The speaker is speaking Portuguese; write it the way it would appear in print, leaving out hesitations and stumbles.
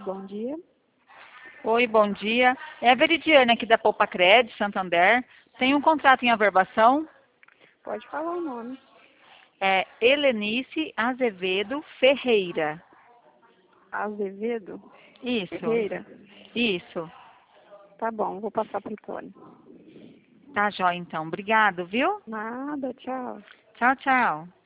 bom dia. Oi, bom dia. É a Veridiane aqui da Poupa-Cred, Santander. Tem um contrato em averbação. Pode falar o nome. É Helenice Azevedo Ferreira. Azevedo Isso, Ferreira? isso. Tá bom, vou passar pro Tony. Tá jóia, então. Obrigado, viu? Nada, tchau. Tchau, tchau.